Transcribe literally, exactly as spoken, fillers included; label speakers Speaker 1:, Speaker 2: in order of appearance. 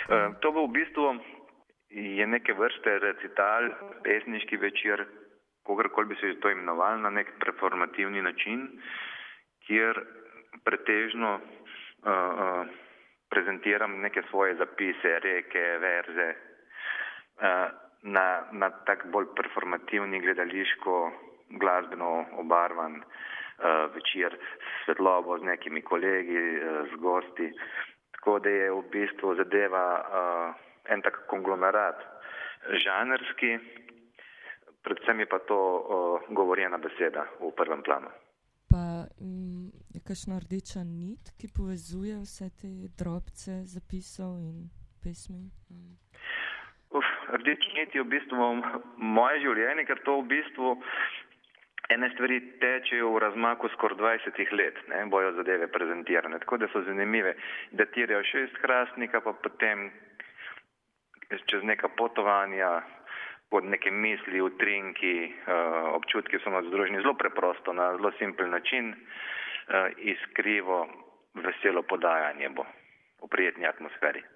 Speaker 1: Uh, to bo v bistvu je neke vrste recital, pesniški večer, kogarkoli bi se to imenoval, na nek performativni način, kjer pretežno uh, uh, prezentiram neke svoje zapise, reke, verze, uh, na, na tak bolj performativni, gledališko, glasbeno obarvan uh, večer s svetlobo, z nekimi kolegi, uh, z gosti. Tako da je v bistvu zadeva uh, en tak konglomerat žanrski, predvsem je pa to uh, govorjena beseda v prvem planu.
Speaker 2: Pa um, je kakšna rdeča nit, ki povezuje vse te drobce zapisov in pesmi? Um.
Speaker 1: Uf, rdeča nit je v bistvu moje življenje, ker to v bistvu ene stvari tečejo v razmaku skoraj dvajsetih let, ne, bojo zadeve prezentirane, tako da so zanimive. Datirajo še iz Hrastnika, pa potem čez neka potovanja, pod neke misli, utrinki, uh, občutki so nas združeni zelo preprosto, na zelo simpel način, uh, iskrivo, veselo podajanje bo v prijetni atmosferi.